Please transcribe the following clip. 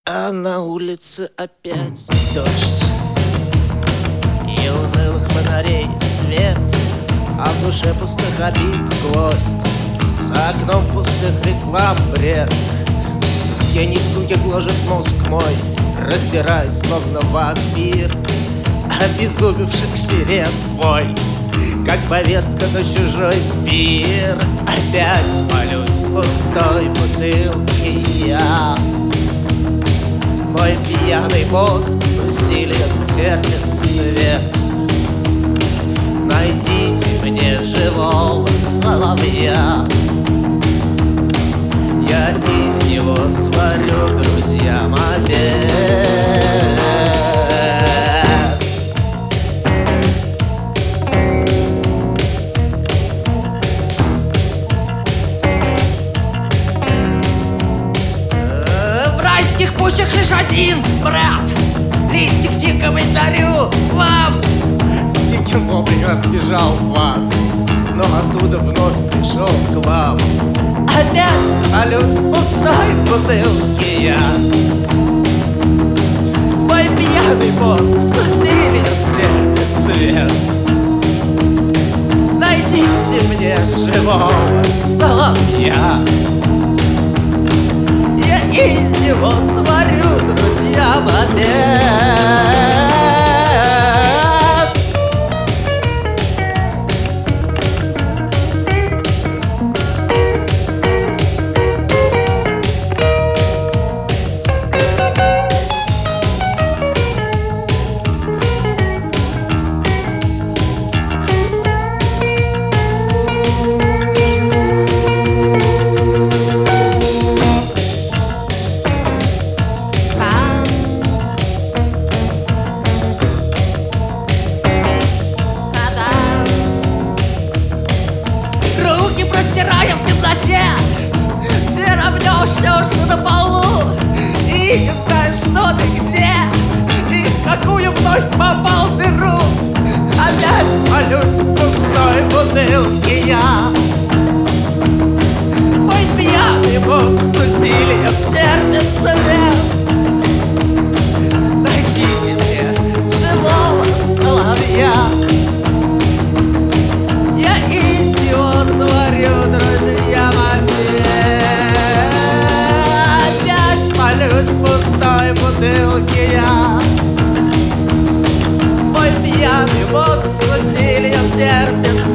А на улице опять дождь и унылых фонарей свет, а в душе пустых обид гвоздь, за окном пустых реклам бред. Тени скуки гложет мозг мой, раздирая словно вампир, обезумевших сирен твой, как повестка на чужой пир. Опять молюсь пустой бутылки я. Мой пьяный мозг с усилием терпит свет. Найдите мне живого соловья, я из него сварю друзьям обед. В райских пущах лишь один спрят, листик фиговый дарю вам. С диким вовремя сбежал в ад, но оттуда вновь пришел к вам. Опять молюсь в пустой бутылке я. Мой пьяный мозг с усилием терпит свет. Найдите мне живого соловья, я из него сварю друзьям обед. Простирая в темноте, все равно шлешься на полу и не знаешь, что ты где и в какую вновь попал дыру. Опять молюсь в пустой бутылке я. Мой пьяный мозг с усилием терпит свет. Найдите мне живого соловья, я из него сварю друзьям обед. Опять молюсь в пустой бутылке я. Мой пьяный мозг с усилием терпит